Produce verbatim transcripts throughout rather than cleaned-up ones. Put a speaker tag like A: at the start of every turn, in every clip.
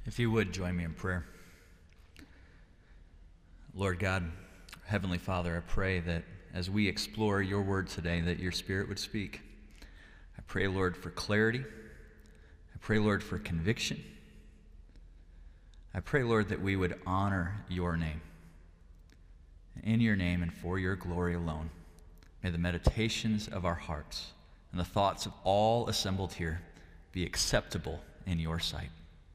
A: If you would, join me in prayer. Lord God, Heavenly Father, I pray that as we explore your word today, that your Spirit would speak. I pray, Lord, for clarity. I pray, Lord, for conviction. I pray, Lord, that we would honor your name. In your name and for your glory alone, may the meditations of our hearts and the thoughts of all assembled here be acceptable in your sight.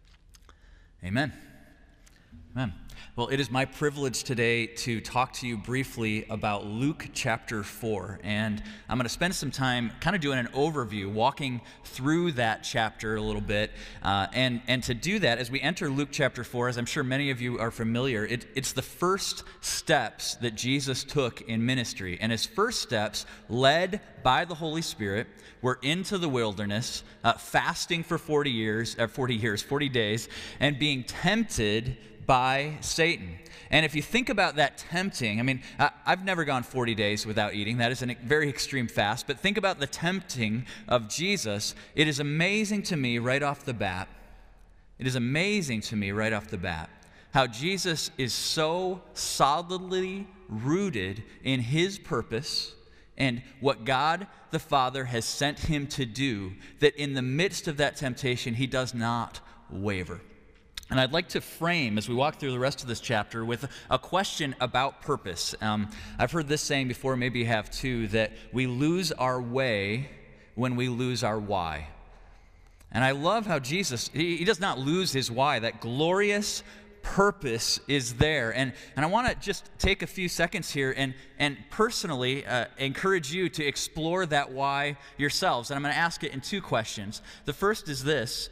A: Amen. Amen. Well, it is my privilege today to talk to you briefly about Luke chapter four. And I'm going to spend some time kind of doing an overview, walking through that chapter a little bit. Uh, and, and to do that, as we enter Luke chapter four, as I'm sure many of you are familiar, it, it's the first steps that Jesus took in ministry. And his first steps, led by the Holy Spirit, were into the wilderness, uh, fasting for forty years, uh, forty years, forty days, and being tempted by Satan. And if you think about that tempting, I mean, I've never gone forty days without eating. That is a very extreme fast. But think about the tempting of Jesus. It is amazing to me right off the bat. It is amazing to me right off the bat how Jesus is so solidly rooted in his purpose and what God the Father has sent him to do, that in the midst of that temptation, he does not waver. And I'd like to frame, as we walk through the rest of this chapter, with a question about purpose. Um, I've heard this saying before, maybe you have too, that we lose our way when we lose our why. And I love how Jesus, he, he does not lose his why. That glorious purpose is there. And, and I want to just take a few seconds here and, and personally uh, encourage you to explore that why yourselves. And I'm going to ask it in two questions. The first is this: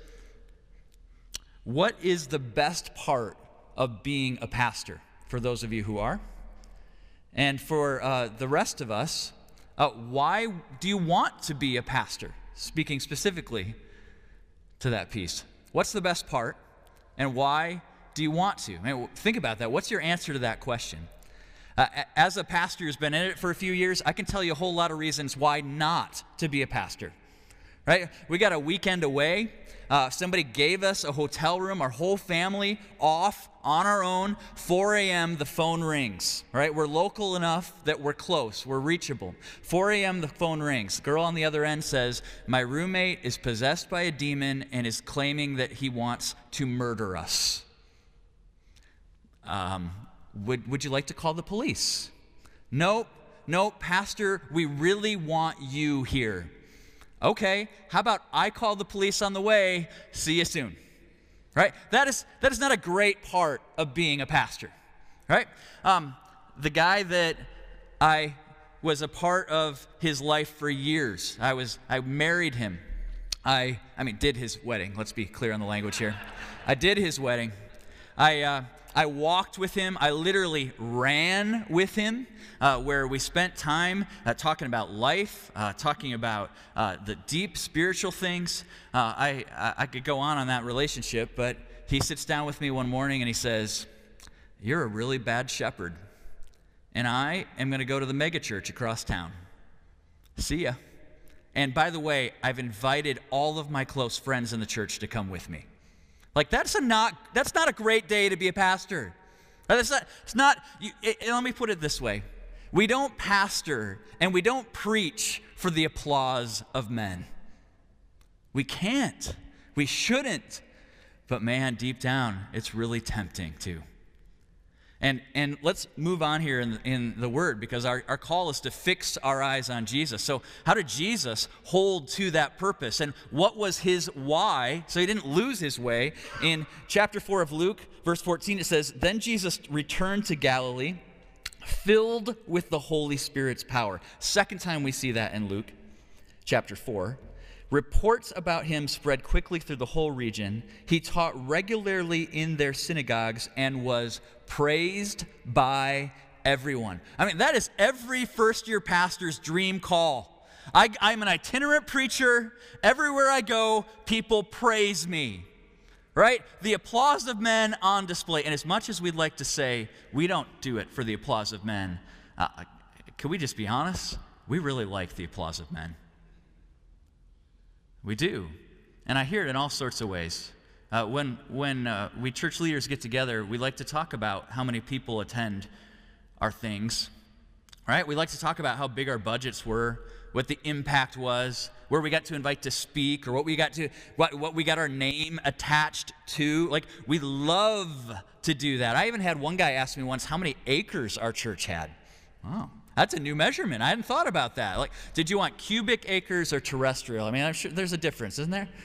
A: what is the best part of being a pastor, for those of you who are? And for uh, the rest of us, uh, why do you want to be a pastor? Speaking specifically to that piece. What's the best part, and why do you want to? I mean, think about that. What's your answer to that question? Uh, as a pastor who's been in it for a few years, I can tell you a whole lot of reasons why not to be a pastor. Right? We got a weekend away. Uh, somebody gave us a hotel room, our whole family off on our own. four a.m. the phone rings. Right? We're local enough that we're close, we're reachable. four a.m. the phone rings. The girl on the other end says, "My roommate is possessed by a demon and is claiming that he wants to murder us. Um, would, would you like to call the police?" Nope, nope, Pastor, we really want you here. Okay, how about I call the police on the way, see you soon, right? That is, that is not a great part of being a pastor, right? Um, the guy that I was a part of his life for years, I was, I married him. I, I mean, did his wedding. Let's be clear on the language here. I did his wedding. I, uh, I walked with him. I literally ran with him, uh, where we spent time uh, talking about life, uh, talking about uh, the deep spiritual things. Uh, I, I could go on on that relationship, but he sits down with me one morning and he says, "You're a really bad shepherd, and I am going to go to the megachurch across town. See ya. And by the way, I've invited all of my close friends in the church to come with me." Like, that's a not that's not a great day to be a pastor. That's not, it's not, you, it, let me put it this way. We don't pastor and we don't preach for the applause of men. We can't. We shouldn't. But man, deep down, it's really tempting too. And and let's move on here in, in the Word, because our, our call is to fix our eyes on Jesus. So how did Jesus hold to that purpose? And what was his why? So he didn't lose his way. In chapter four of Luke, verse fourteen, it says, "Then Jesus returned to Galilee, filled with the Holy Spirit's power." Second time we see that in Luke chapter four. "Reports about him spread quickly through the whole region. He taught regularly in their synagogues and was praised by everyone." I mean, that is every first-year pastor's dream call. I, I'm an itinerant preacher. Everywhere I go, people praise me. Right? The applause of men on display. And as much as we'd like to say we don't do it for the applause of men, uh, can we just be honest? We really like the applause of men. We do. And I hear it in all sorts of ways. Uh, when when uh, we church leaders get together, we like to talk about how many people attend our things, right? We like to talk about how big our budgets were, what the impact was, where we got to invite to speak, or what we got to what what we got our name attached to. Like, we love to do that. I even had one guy ask me once how many acres our church had. Wow, that's a new measurement. I hadn't thought about that. Like, did you want cubic acres or terrestrial? I mean, I'm sure there's a difference, isn't there?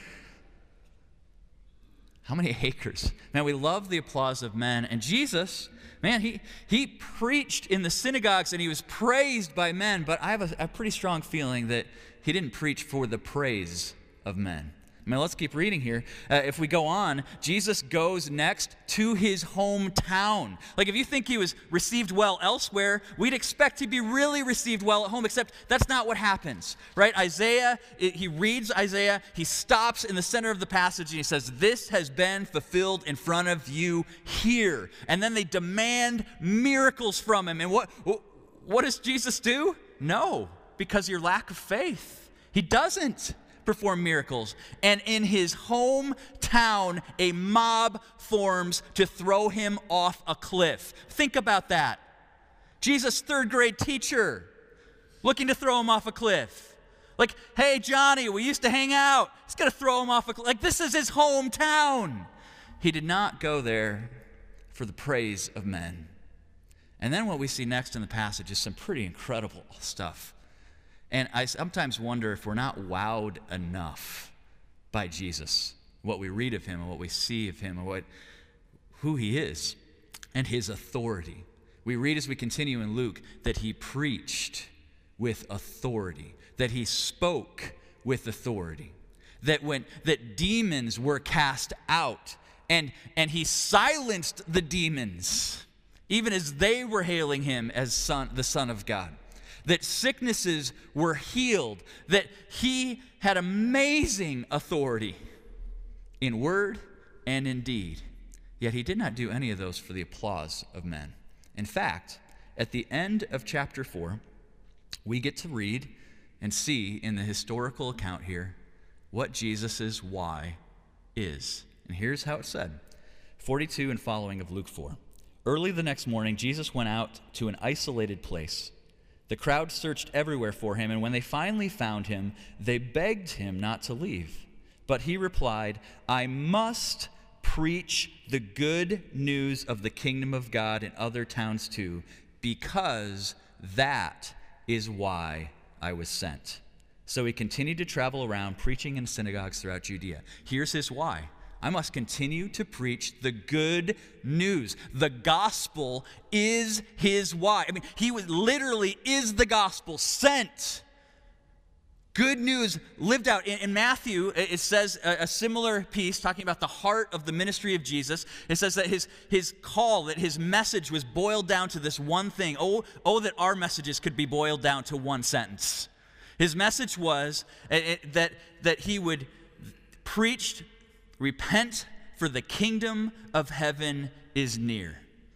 A: How many acres? Man, we love the applause of men. And Jesus, man, he he preached in the synagogues and he was praised by men, but I have a, a pretty strong feeling that he didn't preach for the praise of men. I mean, let's keep reading here. Uh, if we go on, Jesus goes next to his hometown. Like, if you think he was received well elsewhere, we'd expect to be really received well at home, except that's not what happens, right? Isaiah, it, he reads Isaiah, he stops in the center of the passage, and he says, "This has been fulfilled in front of you here." And then they demand miracles from him. And what, what does Jesus do? No, because of your lack of faith. He doesn't perform miracles. And in his hometown, a mob forms to throw him off a cliff. Think about that. Jesus' third grade teacher looking to throw him off a cliff. Like, "Hey, Johnny, we used to hang out. He's going to throw him off a cliff." Like, this is his hometown. He did not go there for the praise of men. And then what we see next in the passage is some pretty incredible stuff. And I sometimes wonder if we're not wowed enough by Jesus, what we read of him and what we see of him and what, who he is and his authority. We read as we continue in Luke that he preached with authority, that he spoke with authority, that when that demons were cast out, and, and he silenced the demons, even as they were hailing him as son, the Son of God. That sicknesses were healed, that he had amazing authority in word and in deed. Yet he did not do any of those for the applause of men. In fact, at the end of chapter four, we get to read and see in the historical account here what Jesus' why is. And here's how it's said. forty-two and following of Luke four. "Early the next morning, Jesus went out to an isolated place. The crowd searched everywhere for him, and when they finally found him, they begged him not to leave. But he replied, 'I must preach the good news of the kingdom of God in other towns too, because that is why I was sent.' So he continued to travel around, preaching in synagogues throughout Judea." Here's his why. I must continue to preach the good news. The gospel is his why. I mean, he was literally is the gospel sent. Good news lived out. In, in Matthew, it says a, a similar piece talking about the heart of the ministry of Jesus. It says that his, his call, that his message was boiled down to this one thing. Oh, oh, that our messages could be boiled down to one sentence. His message was it, that, that he would preach, "Repent, for the kingdom of heaven is near."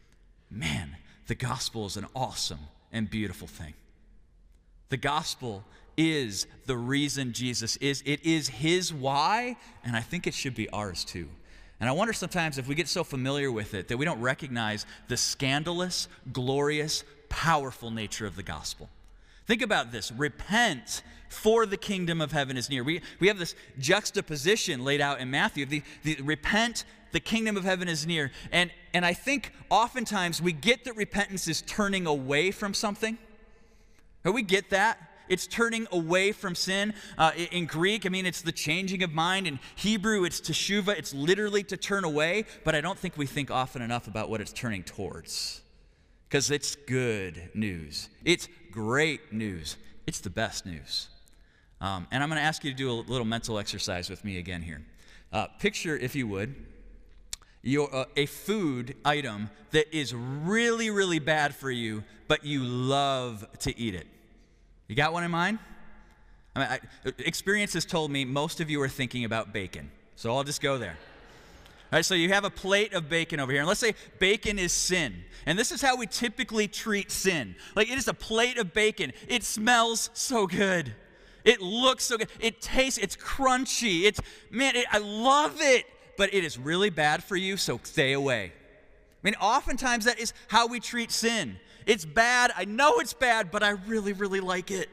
A: Man, the gospel is an awesome and beautiful thing. The gospel is the reason Jesus is. It is his why, and I think it should be ours too. And I wonder sometimes if we get so familiar with it that we don't recognize the scandalous, glorious, powerful nature of the gospel. Think about this. Repent, for the kingdom of heaven is near. We, we have this juxtaposition laid out in Matthew. The, the, repent, the kingdom of heaven is near. And, and I think oftentimes we get that repentance is turning away from something. Or we get that. It's turning away from sin. Uh, in Greek, I mean, it's the changing of mind. In Hebrew, it's teshuvah. It's literally to turn away. But I don't think we think often enough about what it's turning towards. Because it's good news. It's great news. It's the best news. Um, and I'm going to ask you to do a little mental exercise with me again here. Uh, picture, if you would, your, uh, a food item that is really, really bad for you, but you love to eat it. You got one in mind? I mean, I, experience has told me most of you are thinking about bacon. So I'll just go there. All right, so you have a plate of bacon over here. And let's say bacon is sin. And this is how we typically treat sin. Like, it is a plate of bacon. It smells so good. It looks so good. It tastes, it's crunchy. It's, man, it, I love it. but it is really bad for you, so stay away. I mean, oftentimes that is how we treat sin. It's bad, I know it's bad, but I really, really like it.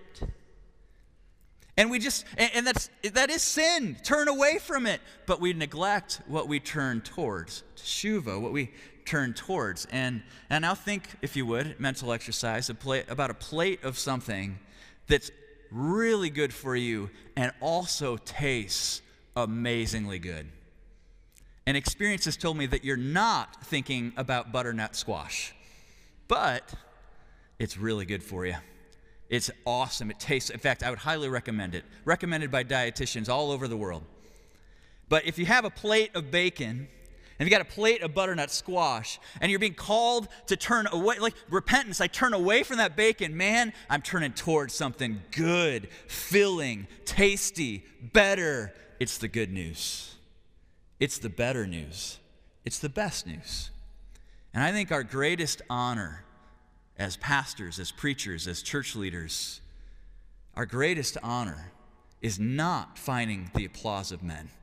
A: And we just, and, and that's, that is sin. Turn away from it. But we neglect what we turn towards. Teshuva, what we turn towards. And, and now think, if you would, mental exercise, a plate, about a plate of something that's really good for you and also tastes amazingly good. And experience has told me that you're not thinking about butternut squash, but it's really good for you. It's awesome. It tastes, in fact, I would highly recommend it. Recommended by dietitians all over the world. But if you have a plate of bacon, and you got a plate of butternut squash, and you're being called to turn away, like repentance, I turn away from that bacon, man, I'm turning towards something good, filling, tasty, better. It's the good news. It's the better news. It's the best news. And I think our greatest honor as pastors, as preachers, as church leaders, our greatest honor is not finding the applause of men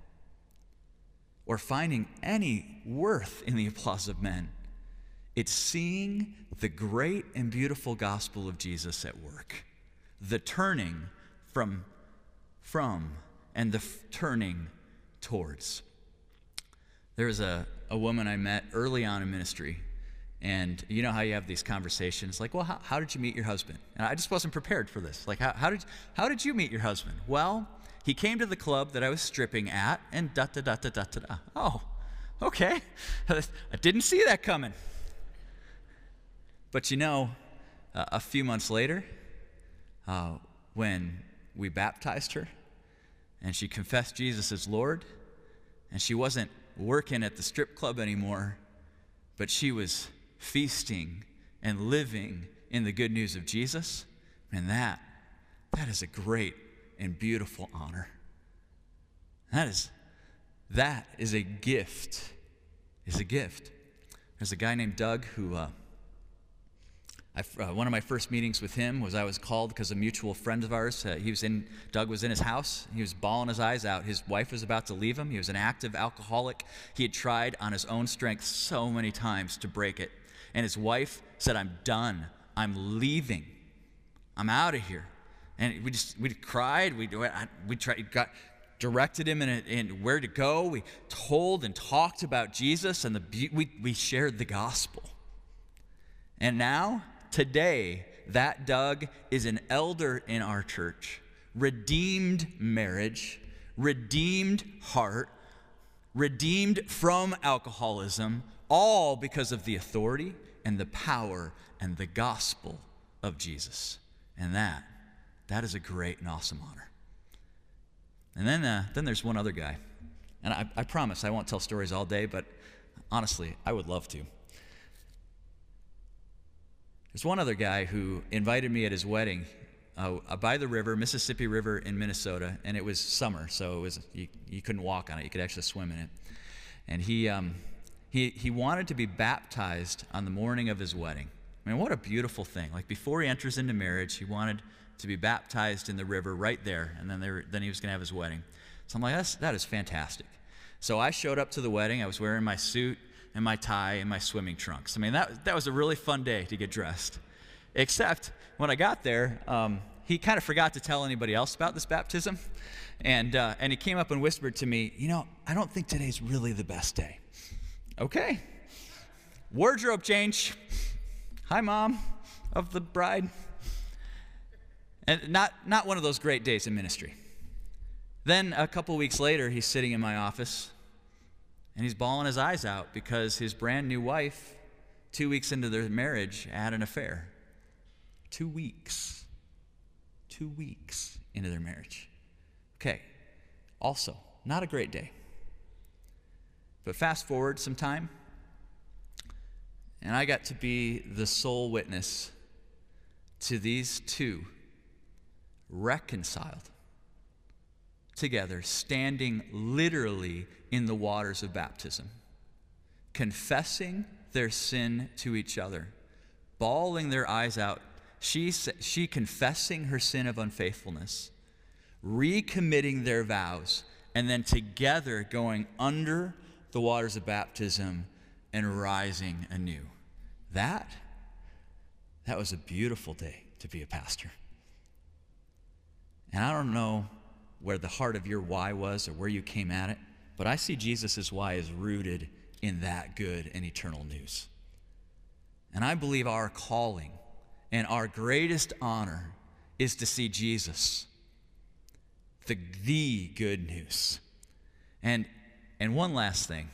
A: or finding any worth in the applause of men. It's seeing the great and beautiful gospel of Jesus at work, the turning from, from and the f- turning towards. There was a, a woman I met early on in ministry. And you know how you have these conversations, like, well, how, how did you meet your husband? And I just wasn't prepared for this. Like, how, how did how did you meet your husband? Well, he came to the club that I was stripping at, and da da da da da da da. Oh, okay. I didn't see that coming. But you know, uh, a few months later, uh, when we baptized her, and she confessed Jesus as Lord, and she wasn't working at the strip club anymore, but she was feasting and living in the good news of Jesus, and that, that is a great and beautiful honor. That is, that is a gift, is a gift. There's a guy named Doug who, uh, I, uh, one of my first meetings with him was I was called because a mutual friend of ours, uh, he was in, Doug was in his house, he was bawling his eyes out. His wife was about to leave him. He was an active alcoholic. He had tried on his own strength so many times to break it. And his wife said, I'm done. I'm leaving. I'm out of here. And we just, we cried. We, we tried, got, directed him in, a, in where to go. We told and talked about Jesus, and the, we, we shared the gospel. And now, today, that Doug is an elder in our church. Redeemed marriage, redeemed heart, redeemed from alcoholism, all because of the authority and the power and the gospel of Jesus. And that, that is a great and awesome honor. And then, uh, then there's one other guy. And I, I promise I won't tell stories all day, but honestly, I would love to. There's one other guy who invited me at his wedding uh, by the river, Mississippi River in Minnesota, and it was summer, so it was you, you couldn't walk on it. You could actually swim in it. And he, um, he, he wanted to be baptized on the morning of his wedding. I mean, what a beautiful thing. Like, before he enters into marriage, he wanted to be baptized in the river right there, and then, they were, then he was going to have his wedding. So I'm like, That's, that is fantastic. So I showed up to the wedding. I was wearing my suit and my tie and my swimming trunks. I mean, that, that was a really fun day to get dressed. Except when I got there, um, he kind of forgot to tell anybody else about this baptism. And, uh, and he came up and whispered to me, you know, I don't think today's really the best day. Okay. Wardrobe change. Hi, Mom of the bride. And not, not one of those great days in ministry. Then a couple weeks later, he's sitting in my office, and he's bawling his eyes out because his brand new wife, two weeks into their marriage, had an affair. Two weeks. Two weeks into their marriage. Okay. Also, not a great day. But fast forward some time, and I got to be the sole witness to these two reconciled together, standing literally in the waters of baptism, confessing their sin to each other, bawling their eyes out, she, she confessing her sin of unfaithfulness, recommitting their vows, and then together going under the waters of baptism and rising anew. That, that was a beautiful day to be a pastor. And I don't know where the heart of your why was or where you came at it, but I see Jesus' why is rooted in that good and eternal news. And I believe our calling and our greatest honor is to see Jesus, the, the good news. And, and one last thing.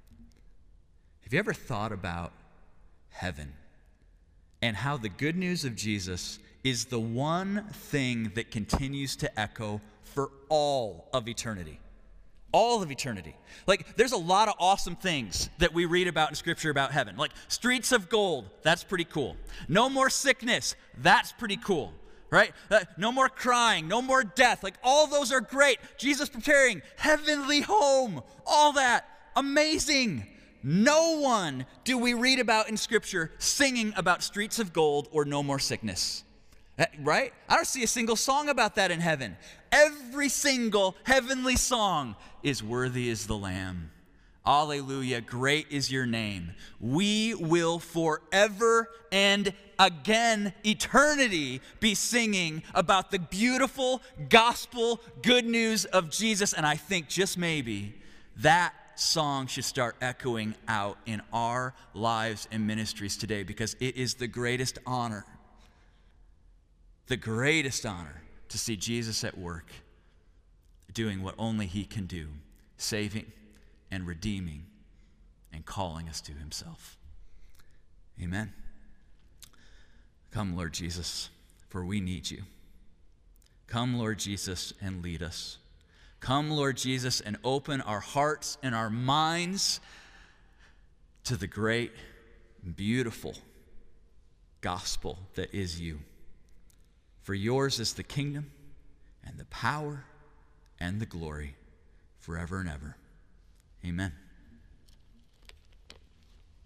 A: Have you ever thought about heaven and how the good news of Jesus is the one thing that continues to echo for all of eternity? All of eternity. Like, there's a lot of awesome things that we read about in Scripture about heaven. Like, streets of gold, that's pretty cool. No more sickness, that's pretty cool, right? Uh, no more crying, no more death. Like, all those are great. Jesus preparing heavenly home, all that, amazing. No one do we read about in Scripture singing about streets of gold or no more sickness. Right? I don't see a single song about that in heaven. Every single heavenly song is worthy is the Lamb. Alleluia, great is your name. We will forever and again, eternity, be singing about the beautiful gospel good news of Jesus. And I think just maybe that song should start echoing out in our lives and ministries today, because it is the greatest honor, the greatest honor to see Jesus at work, doing what only he can do, saving and redeeming and calling us to himself. Amen. Come, Lord Jesus, for we need you. Come, Lord Jesus, and lead us. Come, Lord Jesus, and open our hearts and our minds to the great, beautiful gospel that is you. For yours is the kingdom and the power and the glory forever and ever. Amen.